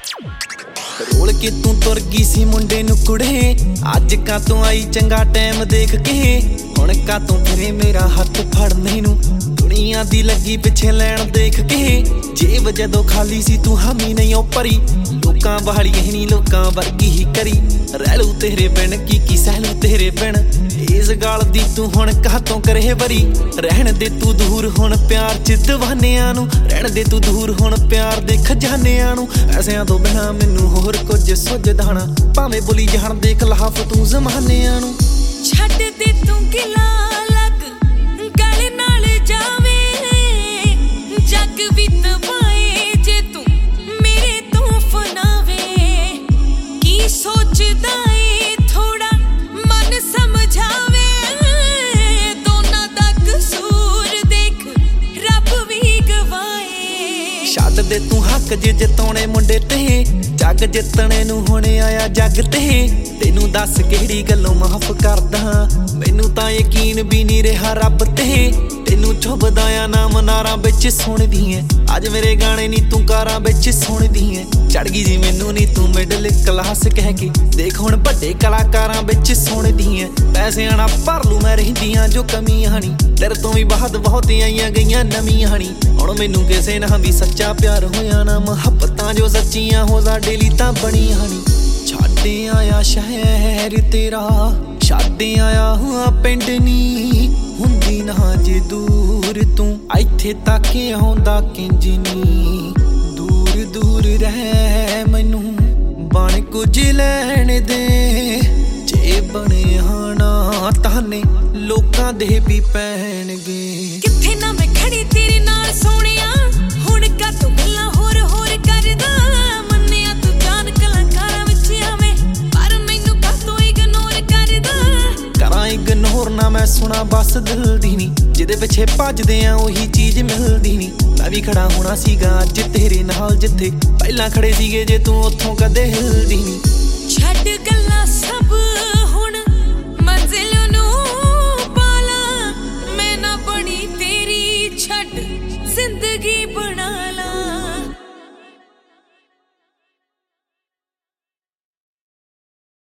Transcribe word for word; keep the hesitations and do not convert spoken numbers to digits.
Role के तू तुर गई सी मुंडे नू कुड़े, अज का तू आई चंगा टाइम देख के, हुण का तू फिरे मेरा हथ फड़ने नू, दुनिया दी लगी पिछे लैन देख के। जेब जदों खाली सी तू हामी नहीं ओ भरी, लोकां वाली नहीं लोकां वर्गी ही करी, रैलू तेरे बिन की की सहलू तेरे बिन, इस गाल दी तू हुण कातों करे बरी। रहन दे तू दूर हुण प्यार च दीवानियां नू, रहन दे तू दूर हुण प्यार दे खजानियां नू, पैसिਆਂ ਤੋਂ बिना मैनू होर कुछ सुझदा ना, भावें बोली जाण दे खिलाफ तू ज़मानियां नू। छड्ड दे तू गिला लग गल नाल जावे, जग भी तबाए जे तू मेरे तो फनावे, की सोचदा ए थोड़ा मन समझावे, दोनां दा कसूर देख रब भी गवाए। छड्ड दे तू हक जे जिताउने मुंडे ते, जग जितने नू हुणे आया जग ते, तेनू दस किहड़ी गल्लों माफ करदा, मैनू तां यकीन भी नहीं रहा रब ते, तेनू चुभदा आ ना मनारा बिच सुणदी ऐ, अज मेरे गाने नी तू कारां बिच सुणदी ऐ, चढ़ गई जी मैनू नी तू मिडल क्लास कह के, देख हुण वड्डे कलाकारां बिच सुणदी ऐ, पैसिਆਂ नाल भर लू मैं रहिंदियां जो कमियां नी, तेरे तो भी बात बहुत आईयां गईयां नवीआं नी, हुण मैनू किसे नाल भी सच्चा प्यार होया ना, मुहब्बतां जो सच्चियां हो साडे लई तां बणीआं नी। छड्ड आया शहर तेरा, छड्ड आया हुआ पिंड नी, हुंदी ना जे दूर तू इत्थे तक आउंदा किंज नी, दूर दूर रह मैनू बण कुछ लैण दे, जे बणिया ना ताने लोकां दे भी पैणगे। कित्थे ना मैं खड़ी तेरे नाल सोहणिया, हुण का तू गल्लां होर होर करदा, मन्निया तू जान कलाकारां विच आवे, पर मैनू कातों इग्नोर करदा। करां इग्नोर ना मैं सुना बस दिल दी नी, जिहदे पिछे भजदे आ ओही चीज मिलदी नी, मैं भी खड़ा होना सीगा अज तेरे नाल जिथे पहिलां खड़े सीगे जे तू उत्थों कदे हिलदी नी। छड्ड गल्लां सब हुण मंजिल नू पाला, मैं ना बणी तेरी छड्ड जिंदगी बना